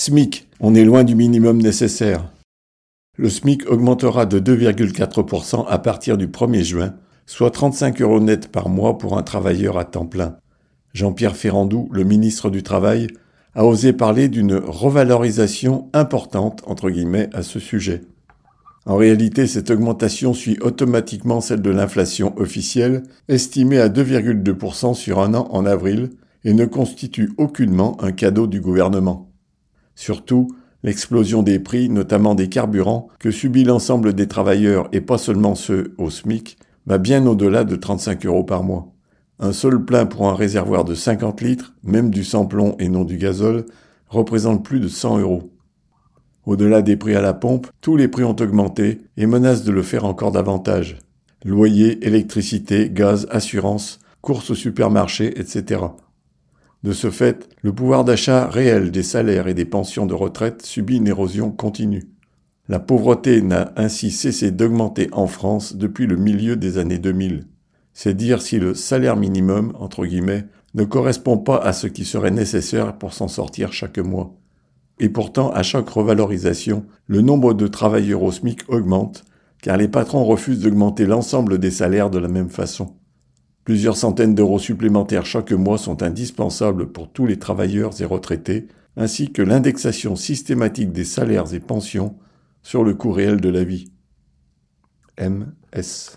SMIC, on est loin du minimum nécessaire. Le SMIC augmentera de 2,4% à partir du 1er juin, soit 35 € net par mois pour un travailleur à temps plein. Jean-Pierre Ferrandou, le ministre du Travail, a osé parler d'une revalorisation importante, entre guillemets, à ce sujet. En réalité, cette augmentation suit automatiquement celle de l'inflation officielle, estimée à 2,2% sur un an en avril, et ne constitue aucunement un cadeau du gouvernement. Surtout, l'explosion des prix, notamment des carburants, que subit l'ensemble des travailleurs et pas seulement ceux au SMIC, va bien au-delà de 35 € par mois. Un seul plein pour un réservoir de 50 litres, même du sans-plomb et non du gazole, représente plus de 100 €. Au-delà des prix à la pompe, tous les prix ont augmenté et menacent de le faire encore davantage. Loyer, électricité, gaz, assurance, courses au supermarché, etc. De ce fait, le pouvoir d'achat réel des salaires et des pensions de retraite subit une érosion continue. La pauvreté n'a ainsi cessé d'augmenter en France depuis le milieu des années 2000. C'est dire si le salaire minimum, entre guillemets, ne correspond pas à ce qui serait nécessaire pour s'en sortir chaque mois. Et pourtant, à chaque revalorisation, le nombre de travailleurs au SMIC augmente, car les patrons refusent d'augmenter l'ensemble des salaires de la même façon. Plusieurs centaines d'euros supplémentaires chaque mois sont indispensables pour tous les travailleurs et retraités, ainsi que l'indexation systématique des salaires et pensions sur le coût réel de la vie. MS